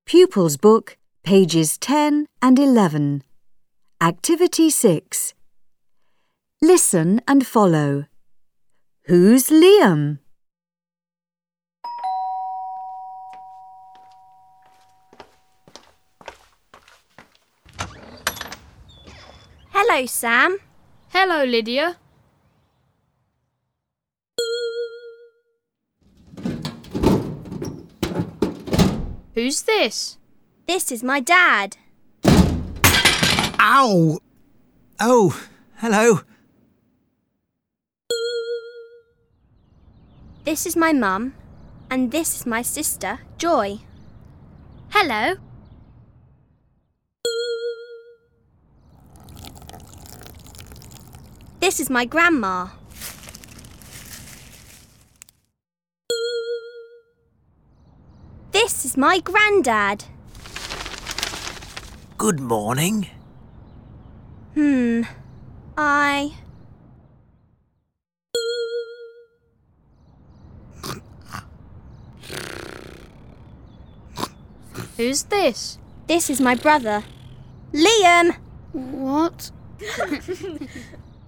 Pupils Book, pages 10 and 11. Activity 6. Listen and follow. Who's Liam? Hello, Sam. Hello, Lydia. Who's this? This is my dad. Ow! Oh, hello. This is my mum. And this is my sister, Joy. Hello. This is my grandma. This is my granddad. Good morning. Who's this? This is my brother, Liam. What?